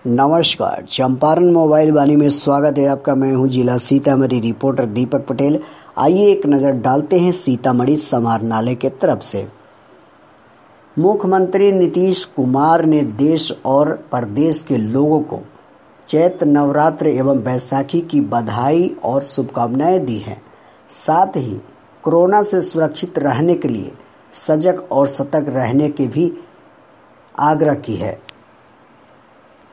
नमस्कार, चंपारण मोबाइल वाणी में स्वागत है आपका। मैं हूं जिला सीतामढ़ी रिपोर्टर दीपक पटेल। आइए एक नजर डालते हैं सीतामढ़ी समाहरणालय के तरफ से। मुख्यमंत्री नीतीश कुमार ने देश और प्रदेश के लोगों को चैत्र नवरात्र एवं बैसाखी की बधाई और शुभकामनाएं दी हैं। साथ ही कोरोना से सुरक्षित रहने के लिए सजग और सतर्क रहने की भी आग्रह की है।